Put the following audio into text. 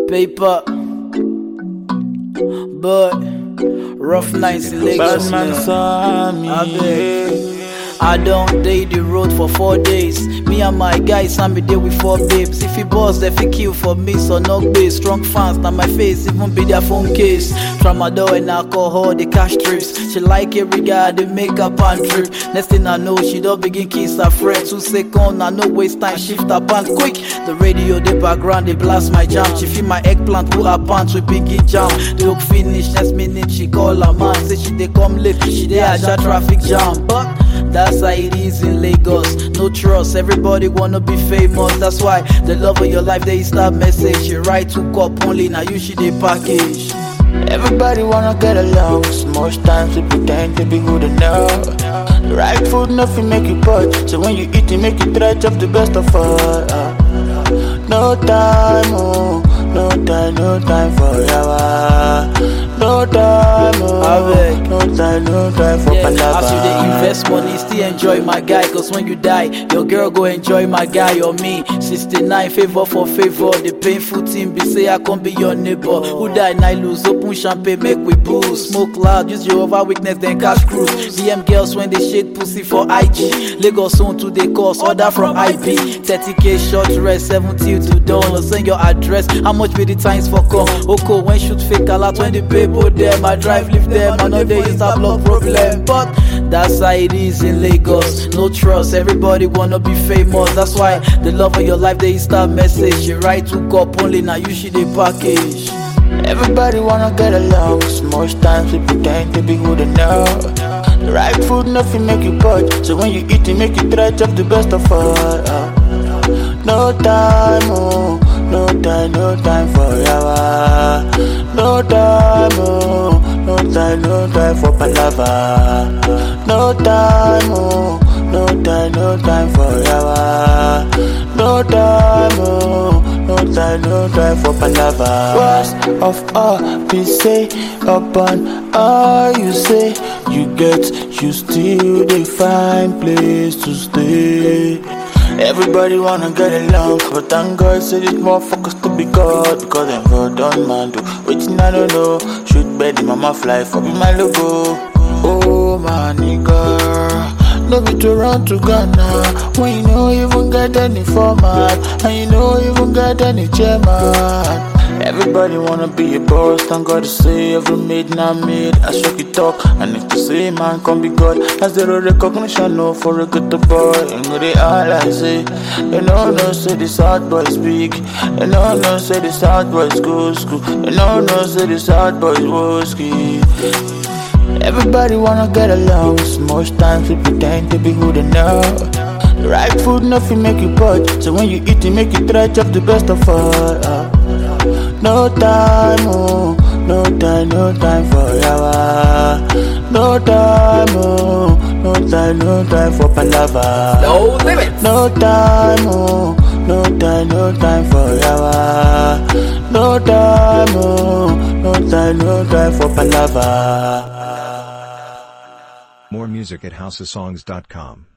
paper, but rough nights in Lagos, man. I don't date the road for 4 days. Me and my guys, I'm there with 4 babes. If he boss, they fi kill for me, so no base. Strong fans, now my face, even be their phone case. Tramadol and alcohol, the cash trips. She like every guy, they make up and trip. Next thing I know, she don't begin kiss her friend. 2 seconds, I no waste time, shift her pants quick. The radio, the background, they blast my jam. She feel my eggplant, put her pants with biggie jam. They look finish, next minute she call her man. Say she they come late, she they ajah traffic jam. But that's how it is in Lagos. No trust, everybody wanna be famous. That's why the love of your life, they start message. You write 2 cup only, now you should they package. Everybody wanna get along. Most times we pretend to be good enough. The right food, nothing make you purge. So when you eat it, make you try to have the best of us. No time, oh, no time for yawa. No time, oh, no time for palava. As you dey invest money, still enjoy my guy. Cause when you die, your girl go enjoy my guy or me. 69 favor for favor. The painful thing be say I can't be your neighbor. Who die, I lose. Open champagne, make we booze. Smoke loud, use your over weakness, then cash cruise. DM girls when they shade pussy for IG. Lagos on to the course, order from IP. 30k short rest, 70 to dawn. Send your address, how much be the times for come? Oko, when shoot fake a lot, when the people them, I drive, leave them, I know they is a block problem. But that's how it is in Lagos. No trust, everybody wanna be famous. That's why the love of your life, they start message. You write 2 cup only, now you should they package. Everybody wanna get along. Most times we pretend to be good enough. The right food, nothing make you purge. So when you eat it, make you try to have the best of us. No time, oh, no time for yawa. No time, oh, no time for palava. No time, oh, no time for yawa. No time, oh, no time for palava. Worst of all, be say upon all you say. You get, you still they find place to stay. Everybody wanna get along, but thank God say these motherfuckers to be God. Because them God done man do waiting I don't know. Shoot bed, mama fly for me my logo. Oh my nigga, no be to run to Ghana when you know you even get any format, and you know you even get any chairman. Everybody wanna be a boss, thank God to say every made now made. I shook it talk, and if to say man can be God, as zero recognition no for a good boy. And they all I say, you know no say this hard boy speak, you know no say this hard boys go school, you know no say this hard boys whiskey. Everybody wanna get along. Most times we pretend to be good enough. The right food, nothing make you purge. So when you eat it, make you try to have the best of us. No time, oh, no time for yawa. No time, oh, no time for palava. No limits. No time, oh, no time for yawa. No time, oh, no time for palava. More music at housesongs.com.